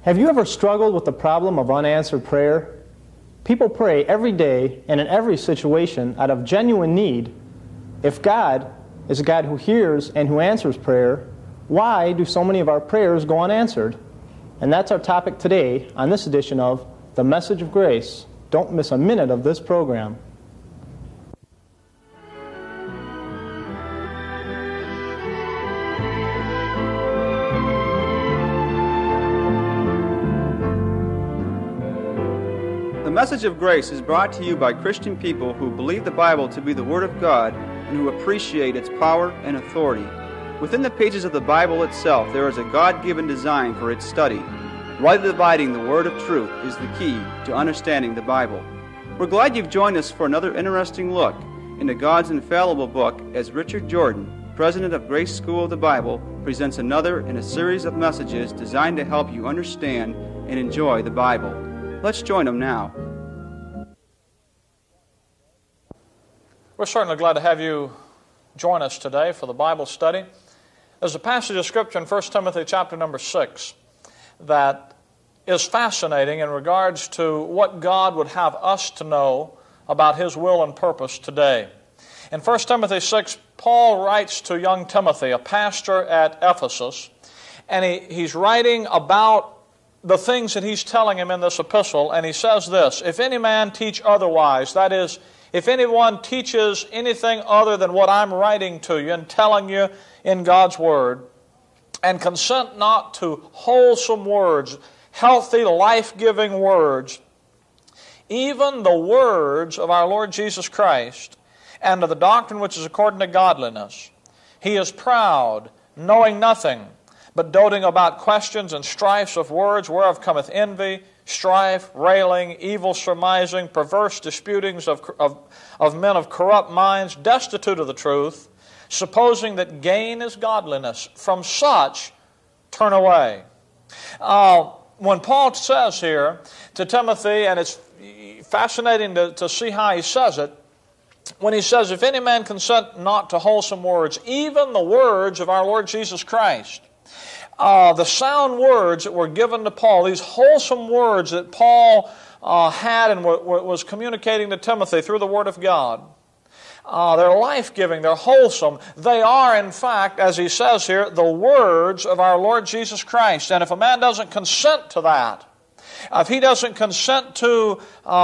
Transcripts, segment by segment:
Have you ever struggled with the problem of unanswered prayer? People pray every day and in every situation out of genuine need. If God is a God who hears and who answers prayer, why do so many of our prayers go unanswered? And that's our topic today on this edition of The Message of Grace. Don't miss a minute of this program. The Message of Grace is brought to you by Christian people who believe the Bible to be the Word of God and who appreciate its power and authority. Within the pages of the Bible itself, there is a God-given design for its study. Rightly dividing the Word of truth is the key to understanding the Bible. We're glad you've joined us for another interesting look into God's infallible book as Richard Jordan, president of Grace School of the Bible, presents another in a series of messages designed to help you understand and enjoy the Bible. Let's join him now. We're certainly glad to have you join us today for the Bible study. There's a passage of Scripture in 1 Timothy chapter number 6 that is fascinating in regards to what God would have us to know about His will and purpose today. In 1 Timothy 6, Paul writes to young Timothy, a pastor at Ephesus, and he's writing about the things that he's telling him in this epistle, and he says this: "If any man teach otherwise," that is, if anyone teaches anything other than what I'm writing to you and telling you in God's Word, "and consent not to wholesome words, healthy, life-giving words, even the words of our Lord Jesus Christ, and of the doctrine which is according to godliness. He is proud, knowing nothing, but doting about questions and strifes of words, whereof cometh envy, strife, railing, evil surmising, perverse disputings of men of corrupt minds, destitute of the truth, supposing that gain is godliness. From such turn away." When Paul says here to Timothy, and it's fascinating to see how he says it, when he says, "If any man consent not to wholesome words, even the words of our Lord Jesus Christ," the sound words that were given to Paul, these wholesome words that Paul had and was communicating to Timothy through the Word of God, they're life-giving, they're wholesome. They are, in fact, as he says here, the words of our Lord Jesus Christ. And if a man doesn't consent to that, if he doesn't consent to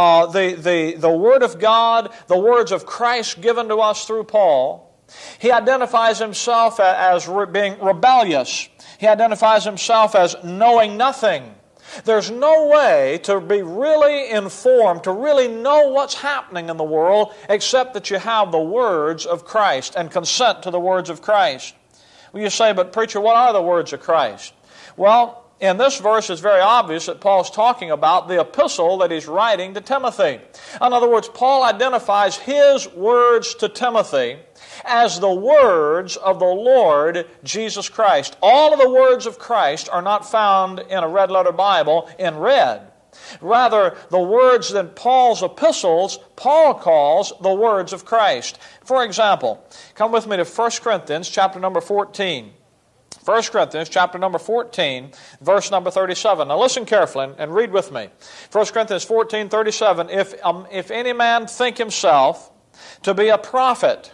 the Word of God, the words of Christ given to us through Paul, he identifies himself as being rebellious. He identifies himself as knowing nothing. There's no way to be really informed, to really know what's happening in the world, except that you have the words of Christ and consent to the words of Christ. Well, you say, "But preacher, what are the words of Christ?" Well, in this verse it's very obvious that Paul's talking about the epistle that he's writing to Timothy. In other words, Paul identifies his words to Timothy as the words of the Lord Jesus Christ. All of the words of Christ are not found in a red-letter Bible in red. Rather, the words in Paul's epistles, Paul calls the words of Christ. For example, come with me to 1 Corinthians chapter number 14. 1 Corinthians chapter number 14, verse number 37. Now listen carefully and read with me. 1 Corinthians 14, 37. If any man think himself to be a prophet.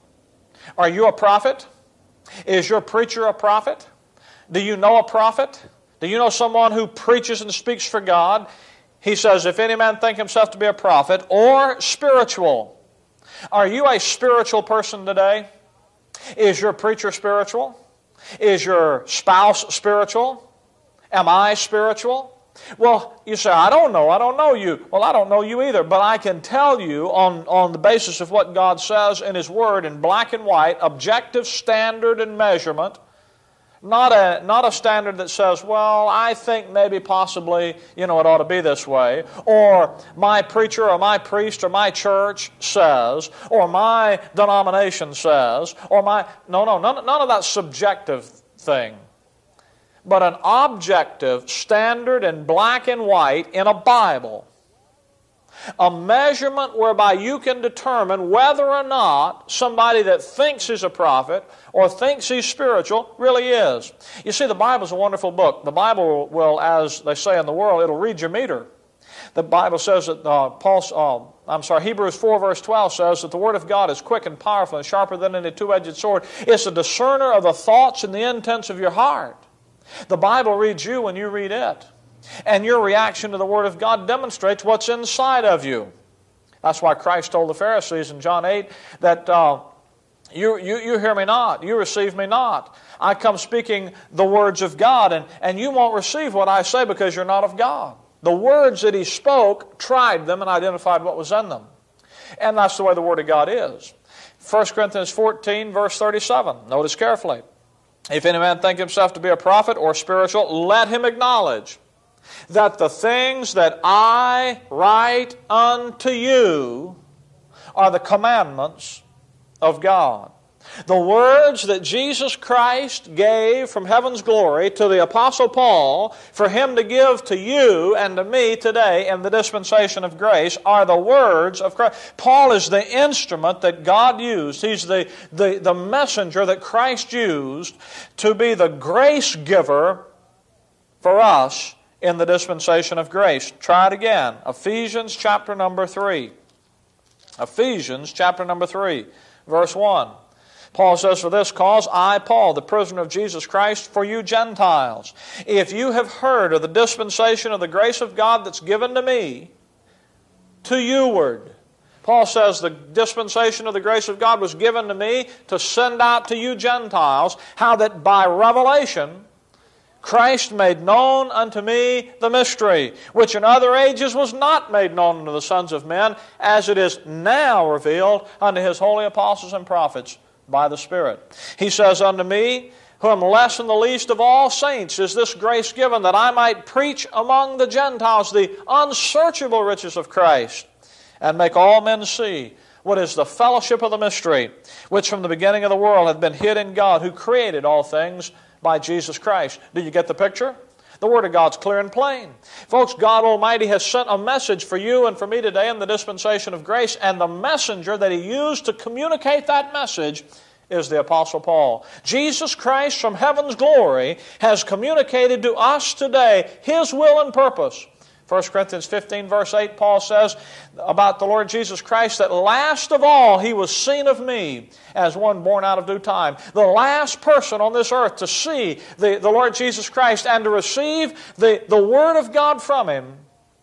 Are you a prophet? Is your preacher a prophet? Do you know a prophet? Do you know someone who preaches and speaks for God? He says, if any man think himself to be a prophet or spiritual. Are you a spiritual person today? Is your preacher spiritual? Is your spouse spiritual? Am I spiritual? Well, you say, I don't know you. Well, I don't know you either, but I can tell you on the basis of what God says in His Word in black and white, objective standard and measurement, not a standard that says, well, I think maybe possibly, it ought to be this way, or my preacher or my priest or my church says, or my denomination says, or none of that subjective thing. But an objective standard in black and white in a Bible A measurement whereby you can determine whether or not somebody that thinks he's a prophet or thinks he's spiritual really is. You see, the Bible's a wonderful book. The Bible will, as they say in the world, it'll read your meter. The Bible says that Hebrews 4 verse 12 says that the Word of God is quick and powerful and sharper than any two-edged sword. It's a discerner of the thoughts and the intents of your heart. The Bible reads you when you read it. And your reaction to the Word of God demonstrates what's inside of you. That's why Christ told the Pharisees in John 8 that you hear me not, you receive me not. I come speaking the words of God, and you won't receive what I say because you're not of God. The words that He spoke tried them and identified what was in them. And that's the way the Word of God is. 1 Corinthians 14 verse 37. Notice carefully. If any man think himself to be a prophet or spiritual, let him acknowledge that the things that I write unto you are the commandments of God. The words that Jesus Christ gave from heaven's glory to the Apostle Paul for him to give to you and to me today in the dispensation of grace are the words of Christ. Paul is the instrument that God used. He's the messenger that Christ used to be the grace giver for us in the dispensation of grace. Try it again. Ephesians chapter number 3. Ephesians chapter number 3, verse 1. Paul says, for this cause, I, Paul, the prisoner of Jesus Christ, for you Gentiles, if you have heard of the dispensation of the grace of God that's given to me, to youward. Paul says the dispensation of the grace of God was given to me to send out to you Gentiles, how that by revelation Christ made known unto me the mystery, which in other ages was not made known unto the sons of men, as it is now revealed unto His holy apostles and prophets by the Spirit. He says, unto me, who am less than the least of all saints, is this grace given, that I might preach among the Gentiles the unsearchable riches of Christ, and make all men see what is the fellowship of the mystery, which from the beginning of the world hath been hid in God, who created all things by Jesus Christ. Do you get the picture? The Word of God's clear and plain. Folks, God Almighty has sent a message for you and for me today in the dispensation of grace, and the messenger that He used to communicate that message is the Apostle Paul. Jesus Christ from heaven's glory has communicated to us today His will and purpose. 1 Corinthians 15 verse 8, Paul says about the Lord Jesus Christ that last of all He was seen of me as one born out of due time. The last person on this earth to see the Lord Jesus Christ and to receive the Word of God from Him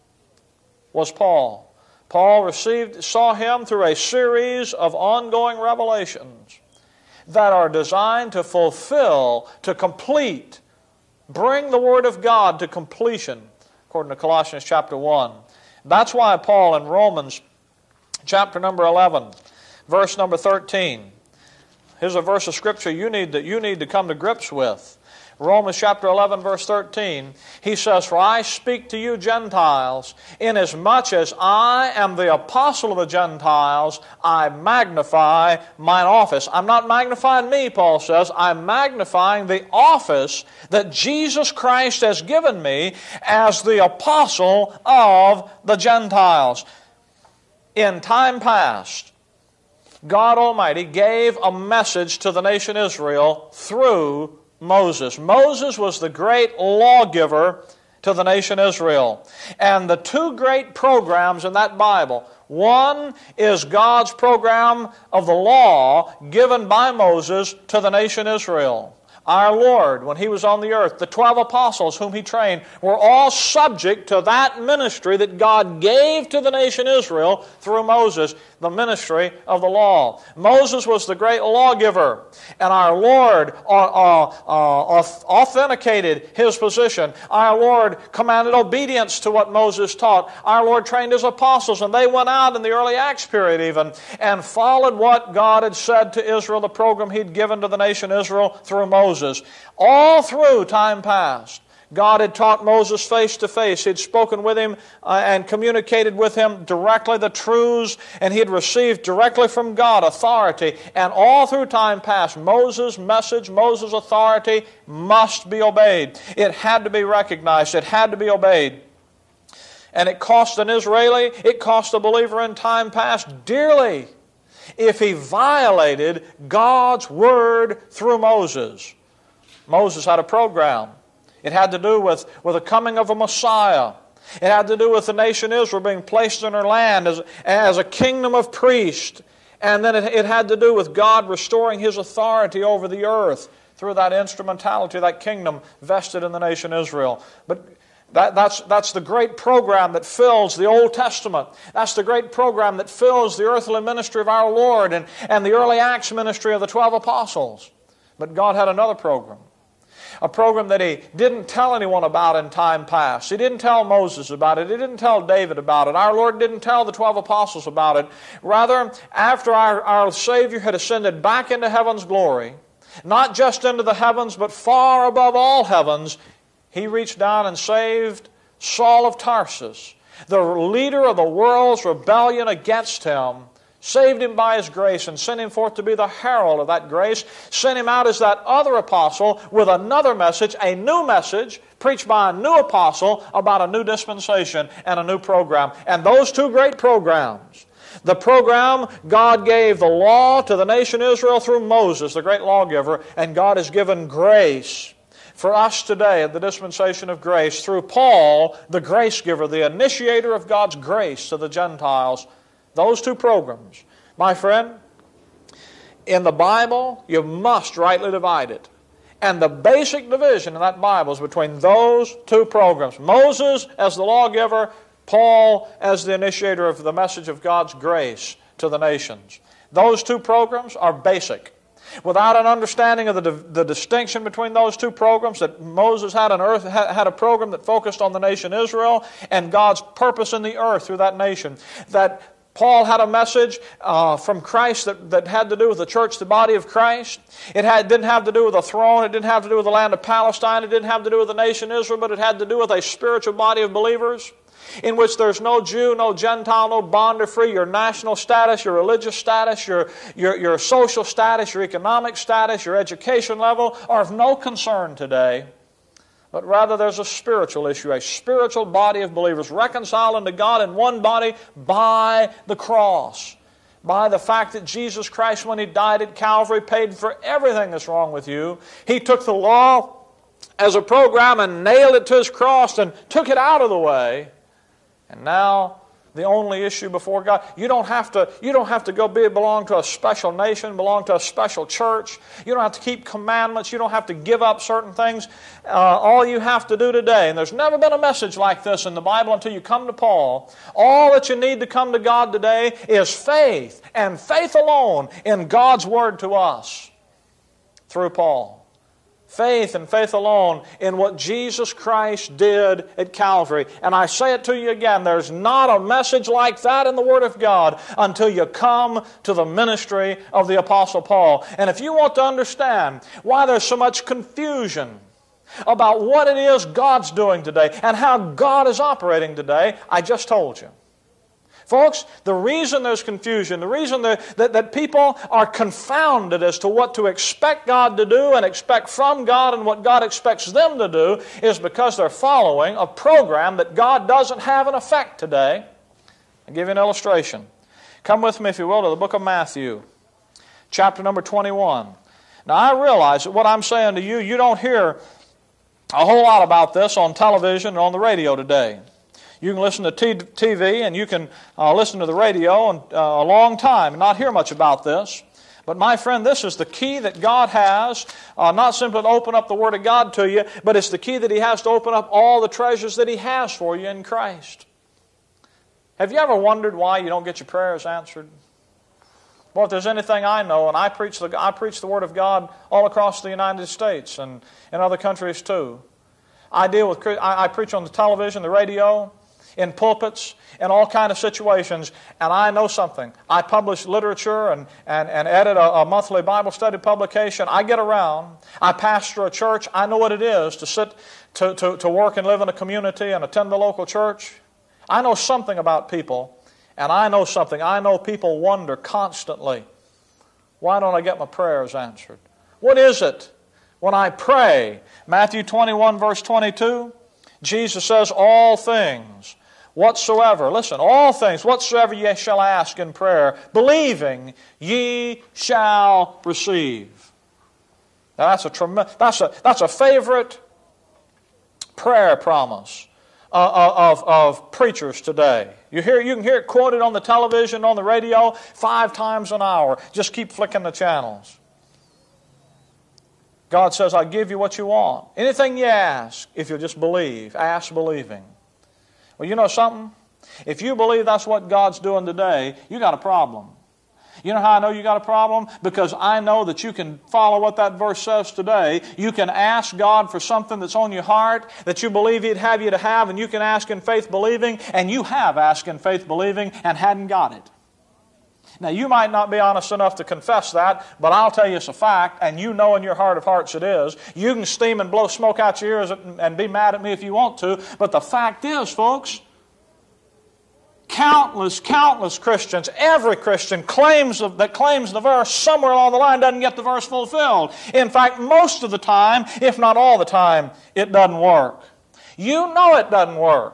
was Paul. Paul saw Him through a series of ongoing revelations that are designed to fulfill, to complete, bring the Word of God to completion, according to Colossians chapter 1. That's why Paul in Romans chapter number 11, verse number 13. Here's a verse of Scripture you need to come to grips with. Romans chapter 11, verse 13, he says, for I speak to you Gentiles, inasmuch as I am the apostle of the Gentiles, I magnify mine office. I'm not magnifying me, Paul says. I'm magnifying the office that Jesus Christ has given me as the apostle of the Gentiles. In time past, God Almighty gave a message to the nation Israel through Moses. Moses was the great lawgiver to the nation Israel. And the two great programs in that Bible, one is God's program of the law given by Moses to the nation Israel. Our Lord, when He was on the earth, the 12 apostles whom He trained, were all subject to that ministry that God gave to the nation Israel through Moses, the ministry of the law. Moses was the great lawgiver, and our Lord authenticated His position. Our Lord commanded obedience to what Moses taught. Our Lord trained His apostles, and they went out in the early Acts period even, and followed what God had said to Israel, the program He'd given to the nation Israel through Moses. All through time past, God had taught Moses face to face. He had spoken with him and communicated with him directly the truths, and he had received directly from God authority. And all through time past, Moses' message, Moses' authority must be obeyed. It had to be recognized. It had to be obeyed. And it cost an Israeli, it cost a believer in time past dearly if he violated God's Word through Moses. Moses had a program. It had to do with the coming of a Messiah. It had to do with the nation Israel being placed in her land as a kingdom of priests. And then it had to do with God restoring His authority over the earth through that instrumentality, that kingdom vested in the nation Israel. But that's the great program that fills the Old Testament. That's the great program that fills the earthly ministry of our Lord and the early Acts ministry of the 12 apostles. But God had another program. A program that He didn't tell anyone about in time past. He didn't tell Moses about it. He didn't tell David about it. Our Lord didn't tell the 12 apostles about it. Rather, after our Savior had ascended back into heaven's glory, not just into the heavens, but far above all heavens, He reached down and saved Saul of Tarsus, the leader of the world's rebellion against Him, saved him by His grace and sent him forth to be the herald of that grace, sent him out as that other apostle with another message, a new message, preached by a new apostle about a new dispensation and a new program. And those two great programs, the program, God gave the law to the nation Israel through Moses, the great lawgiver, and God has given grace for us today at the dispensation of grace through Paul, the grace giver, the initiator of God's grace to the Gentiles. Those two programs, my friend, in the Bible, you must rightly divide it. And the basic division in that Bible is between those two programs. Moses as the lawgiver, Paul as the initiator of the message of God's grace to the nations. Those two programs are basic. Without an understanding of the distinction between those two programs, that Moses had a program that focused on the nation Israel and God's purpose in the earth through that nation, that Paul had a message from Christ that had to do with the church, the body of Christ. It didn't have to do with the throne. It didn't have to do with the land of Palestine. It didn't have to do with the nation Israel, but it had to do with a spiritual body of believers in which there's no Jew, no Gentile, no bond or free. Your national status, your religious status, your social status, your economic status, your education level are of no concern today. But rather there's a spiritual issue, a spiritual body of believers reconciled unto God in one body by the cross. By the fact that Jesus Christ, when He died at Calvary, paid for everything that's wrong with you. He took the law as a program and nailed it to His cross and took it out of the way. And now the only issue before God, you don't have to go belong to a special nation, belong to a special church. You don't have to keep commandments. You don't have to give up certain things. All you have to do today, and there's never been a message like this in the Bible until you come to Paul, all that you need to come to God today is faith, and faith alone in God's Word to us through Paul. Faith and faith alone in what Jesus Christ did at Calvary. And I say it to you again, there's not a message like that in the Word of God until you come to the ministry of the Apostle Paul. And if you want to understand why there's so much confusion about what it is God's doing today and how God is operating today, I just told you. Folks, the reason there's confusion, the reason that people are confounded as to what to expect God to do and expect from God and what God expects them to do is because they're following a program that God doesn't have in effect today. I'll give you an illustration. Come with me, if you will, to the book of Matthew, chapter number 21. Now, I realize that what I'm saying to you, you don't hear a whole lot about this on television and on the radio today. You can listen to TV and you can listen to the radio a long time and not hear much about this. But my friend, this is the key that God has, not simply to open up the Word of God to you, but it's the key that He has to open up all the treasures that He has for you in Christ. Have you ever wondered why you don't get your prayers answered? Well, if there's anything I know, and I preach the Word of God all across the United States and in other countries too. I preach on the television, the radio, in pulpits, in all kinds of situations, and I know something. I publish literature and edit a monthly Bible study publication. I get around. I pastor a church. I know what it is to sit, to work and live in a community and attend the local church. I know something about people, and I know something. I know people wonder constantly, why don't I get my prayers answered? What is it when I pray? Matthew 21, verse 22, Jesus says, all things whatsoever, listen, all things whatsoever ye shall ask in prayer, believing, ye shall receive. Now that's a favorite prayer promise of preachers today. You can hear it quoted on the television, on the radio, 5 times an hour. Just keep flicking the channels. God says, I'll give you what you want. Anything you ask, if you'll just believe. Ask believing. Well, you know something? If you believe that's what God's doing today, you got a problem. You know how I know you got a problem? Because I know that you can follow what that verse says today. You can ask God for something that's on your heart that you believe He'd have you to have, and you can ask in faith believing, and you have asked in faith believing and hadn't got it. Now, you might not be honest enough to confess that, but I'll tell you it's a fact, and you know in your heart of hearts it is. You can steam and blow smoke out your ears and be mad at me if you want to, but the fact is, folks, countless Christians, every Christian that claims the verse somewhere along the line doesn't get the verse fulfilled. In fact, most of the time, if not all the time, it doesn't work. You know it doesn't work.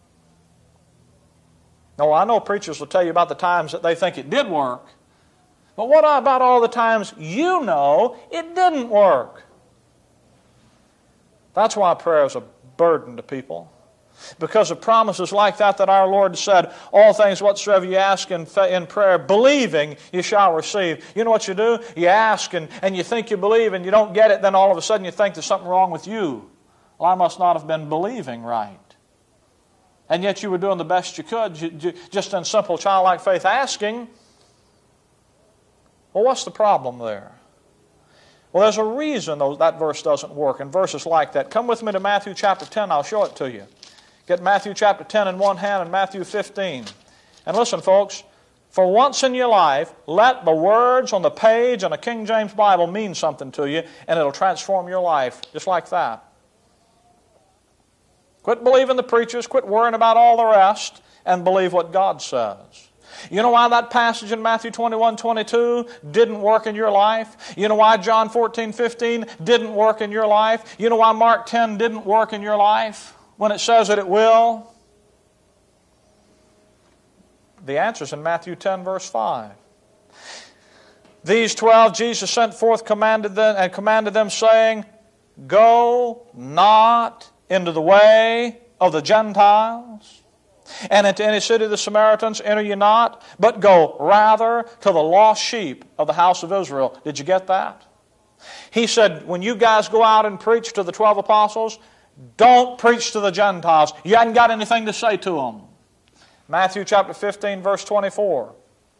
No, I know preachers will tell you about the times that they think it did work. But what about all the times you know it didn't work? That's why prayer is a burden to people. Because of promises like that our Lord said, all things whatsoever you ask in prayer, believing, you shall receive. You know what you do? You ask and you think you believe and you don't get it, then all of a sudden you think there's something wrong with you. Well, I must not have been believing right. And yet you were doing the best you could, just in simple childlike faith asking. Well, what's the problem there? Well, there's a reason that verse doesn't work, and verses like that. Come with me to Matthew chapter 10, I'll show it to you. Get Matthew chapter 10 in one hand and Matthew 15. And listen, folks, for once in your life, let the words on the page on a King James Bible mean something to you, and it'll transform your life just like that. Quit believing the preachers, quit worrying about all the rest, and believe what God says. You know why that passage in Matthew 21:22 didn't work in your life? You know why John 14:15 didn't work in your life? You know why Mark 10 didn't work in your life when it says that it will? The answer's in Matthew 10, verse 5. These 12 Jesus sent forth, commanded them, saying, Go not into the way of the Gentiles, and into any city of the Samaritans enter ye not, but go rather to the lost sheep of the house of Israel. Did you get that? He said, when you guys go out and preach to the 12 apostles, don't preach to the Gentiles. You hadn't got anything to say to them. Matthew chapter 15, verse 24.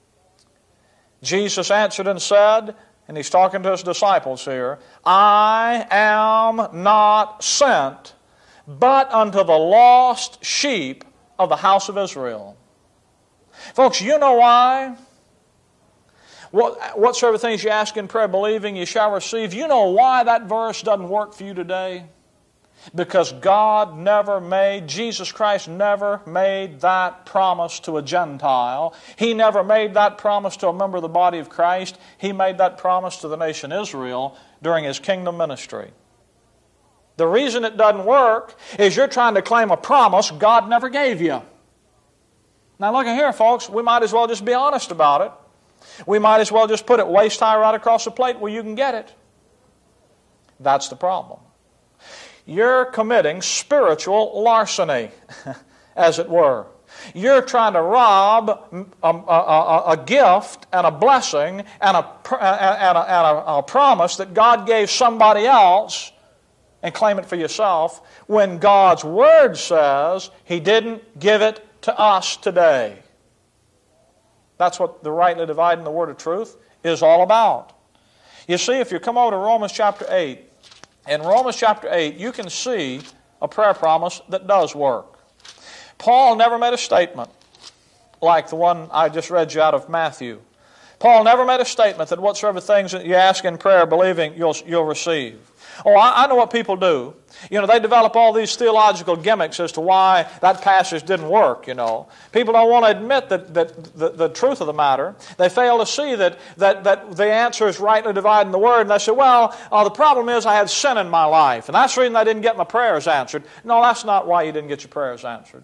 Jesus answered and said, and He's talking to His disciples here, I am not sent but unto the lost sheep of the house of Israel. Folks, you know why? Whatsoever things you ask in prayer, believing, you shall receive. You know why that verse doesn't work for you today? Because Jesus Christ never made that promise to a Gentile. He never made that promise to a member of the body of Christ. He made that promise to the nation Israel during His kingdom ministry. The reason it doesn't work is you're trying to claim a promise God never gave you. Now look at here, folks. We might as well just be honest about it. We might as well just put it waist high right across the plate where you can get it. That's the problem. You're committing spiritual larceny, as it were. You're trying to rob a gift and a blessing and a promise that God gave somebody else and claim it for yourself, when God's Word says He didn't give it to us today. That's what the rightly dividing the Word of truth is all about. You see, if you come over to Romans chapter 8, in Romans chapter 8, you can see a prayer promise that does work. Paul never made a statement like the one I just read you out of Matthew. Paul never made a statement that whatsoever things that you ask in prayer, believing, you'll receive. Oh, I know what people do. You know, they develop all these theological gimmicks as to why that passage didn't work, you know. People don't want to admit the truth of the matter. They fail to see that the answer is rightly dividing the Word, and they say, well, the problem is I had sin in my life, and that's the reason I didn't get my prayers answered. No, that's not why you didn't get your prayers answered.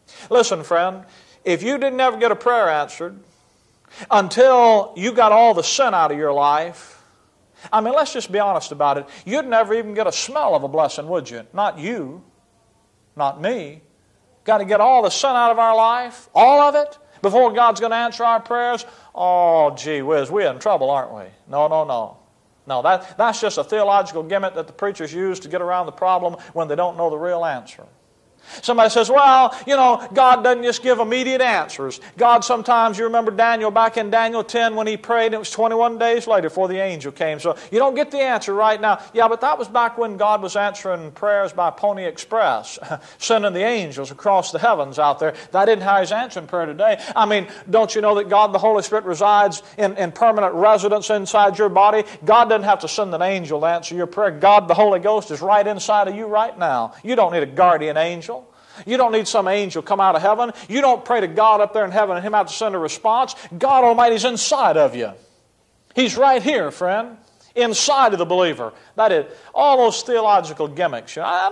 Listen, friend, if you didn't ever get a prayer answered until you got all the sin out of your life, I mean, let's just be honest about it. You'd never even get a smell of a blessing, would you? Not you, not me. Got to get all the sin out of our life, all of it, before God's going to answer our prayers. Oh, gee whiz, we're in trouble, aren't we? No. No, that's just a theological gimmick that the preachers use to get around the problem when they don't know the real answer. Somebody says, well, God doesn't just give immediate answers. God sometimes, you remember Daniel back in Daniel 10 when he prayed, it was 21 days later before the angel came. So you don't get the answer right now. Yeah, but that was back when God was answering prayers by Pony Express, sending the angels across the heavens out there. That isn't how He's answering prayer today. I mean, don't you know that God the Holy Spirit resides in permanent residence inside your body? God doesn't have to send an angel to answer your prayer. God the Holy Ghost is right inside of you right now. You don't need a guardian angel. You don't need some angel come out of heaven. You don't pray to God up there in heaven and Him have to send a response. God Almighty's inside of you. He's right here, friend, inside of the believer. That is, all those theological gimmicks. I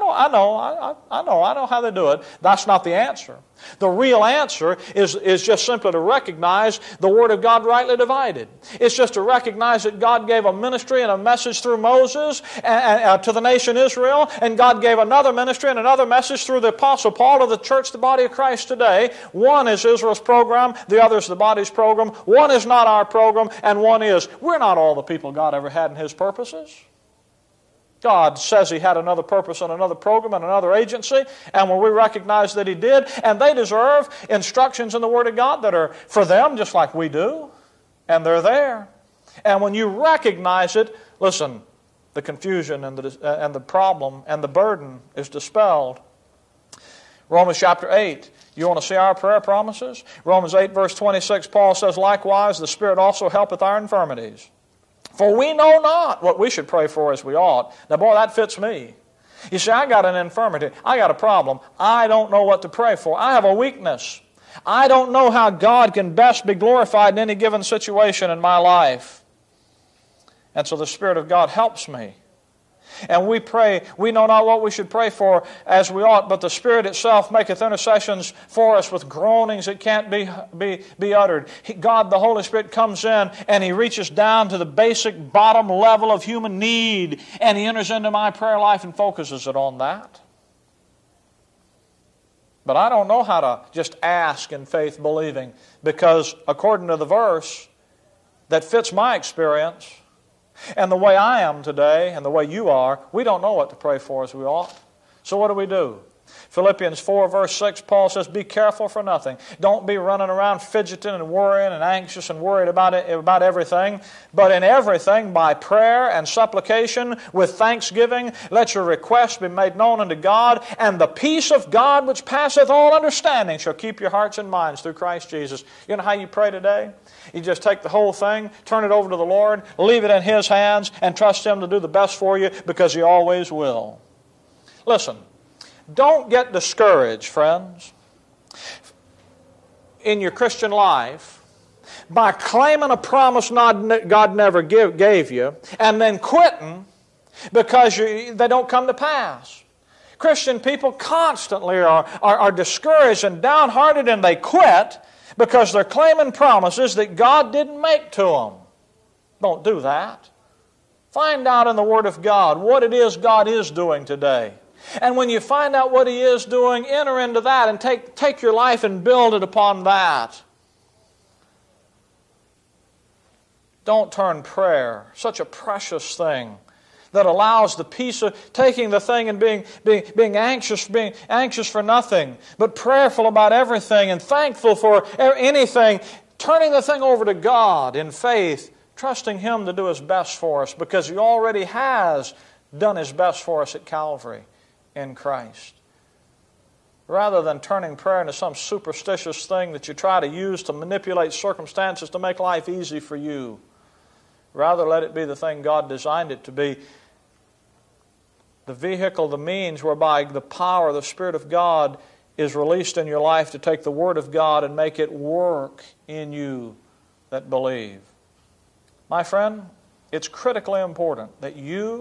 know how they do it. That's not the answer. The real answer is just simply to recognize the Word of God rightly divided. It's just to recognize that God gave a ministry and a message through Moses to the nation Israel, and God gave another ministry and another message through the Apostle Paul to the church, the body of Christ today. One is Israel's program, the other is the body's program. One is not our program, and one is. We're not all the people God ever had in His purposes. God says He had another purpose and another program and another agency, and when we recognize that He did, and they deserve instructions in the Word of God that are for them just like we do, and they're there. And when you recognize it, listen, the confusion and the problem and the burden is dispelled. Romans chapter 8. You want to see our prayer promises? Romans 8 verse 26, Paul says, likewise the Spirit also helpeth our infirmities. For we know not what we should pray for as we ought. Now, boy, that fits me. You see, I got an infirmity. I got a problem. I don't know what to pray for. I have a weakness. I don't know how God can best be glorified in any given situation in my life. And so the Spirit of God helps me. And we pray, we know not what we should pray for as we ought, but the Spirit itself maketh intercessions for us with groanings that can't be uttered. God, the Holy Spirit, comes in and He reaches down to the basic bottom level of human need, and He enters into my prayer life and focuses it on that. But I don't know how to just ask in faith believing, because according to the verse that fits my experience, and the way I am today and the way you are, we don't know what to pray for as we ought. So what do? Philippians 4 verse 6, Paul says, be careful for nothing. Don't be running around fidgeting and worrying and anxious and worried about everything. But in everything, by prayer and supplication with thanksgiving, let your requests be made known unto God, and the peace of God which passeth all understanding shall keep your hearts and minds through Christ Jesus. You know how you pray today? You just take the whole thing, turn it over to the Lord, leave it in His hands, and trust Him to do the best for you, because He always will. Listen, don't get discouraged, friends, in your Christian life by claiming a promise God never gave you and then quitting because they don't come to pass. Christian people constantly are discouraged and downhearted, and they quit because they're claiming promises that God didn't make to them. Don't do that. Find out in the Word of God what it is God is doing today. And when you find out what He is doing, enter into that and take your life and build it upon that. Don't turn prayer, such a precious thing that allows the peace of taking the thing and being anxious for nothing, but prayerful about everything and thankful for anything, turning the thing over to God in faith, trusting Him to do His best for us, because He already has done His best for us at Calvary in Christ. Rather than turning prayer into some superstitious thing that you try to use to manipulate circumstances to make life easy for you, rather let it be the thing God designed it to be, the vehicle, the means whereby the power of the Spirit of God is released in your life to take the Word of God and make it work in you that believe. My friend, it's critically important that you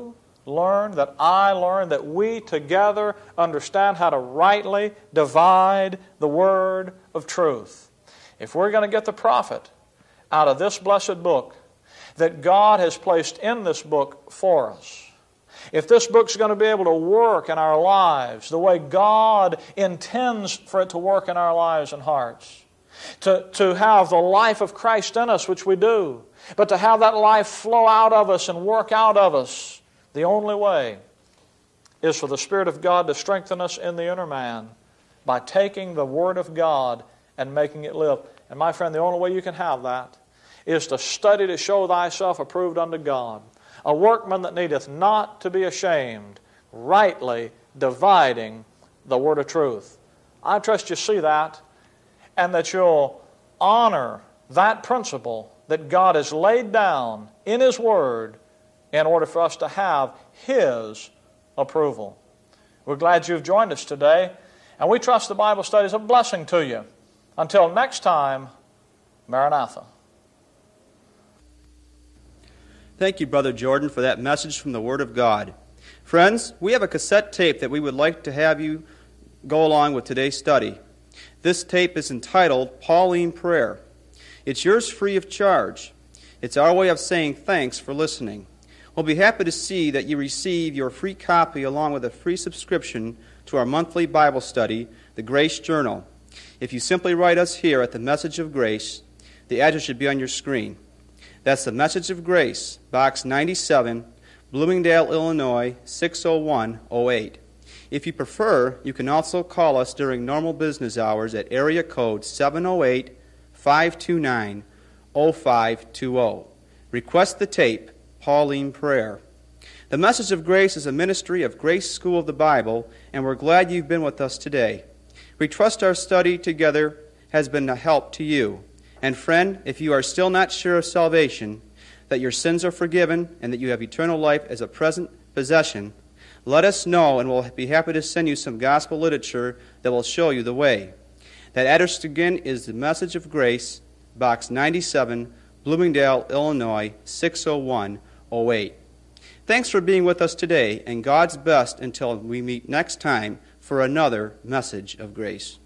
learn, that I learn, that we together understand how to rightly divide the word of truth. If we're going to get the profit out of this blessed book that God has placed in this book for us, if this book's going to be able to work in our lives the way God intends for it to work in our lives and hearts, to have the life of Christ in us, which we do, but to have that life flow out of us and work out of us, the only way is for the Spirit of God to strengthen us in the inner man by taking the Word of God and making it live. And my friend, the only way you can have that is to study to show thyself approved unto God, a workman that needeth not to be ashamed, rightly dividing the word of truth. I trust you see that, and that you'll honor that principle that God has laid down in His Word in order for us to have His approval. We're glad you've joined us today, and we trust the Bible study is a blessing to you. Until next time, Maranatha. Thank you, Brother Jordan, for that message from the Word of God. Friends, we have a cassette tape that we would like to have you go along with today's study. This tape is entitled Pauline Prayer. It's yours free of charge. It's our way of saying thanks for listening. We'll be happy to see that you receive your free copy along with a free subscription to our monthly Bible study, the Grace Journal. If you simply write us here at the Message of Grace, the address should be on your screen. That's the Message of Grace, Box 97, Bloomingdale, Illinois, 60108. If you prefer, you can also call us during normal business hours at area code 708-529-0520. Request the tape, Pauline Prayer. The Message of Grace is a ministry of Grace School of the Bible, and we're glad you've been with us today. We trust our study together has been a help to you. And friend, if you are still not sure of salvation, that your sins are forgiven, and that you have eternal life as a present possession, let us know, and we'll be happy to send you some gospel literature that will show you the way. That address again is the Message of Grace, Box 97, Bloomingdale, Illinois, 60108. Thanks for being with us today, and God's best until we meet next time for another Message of Grace.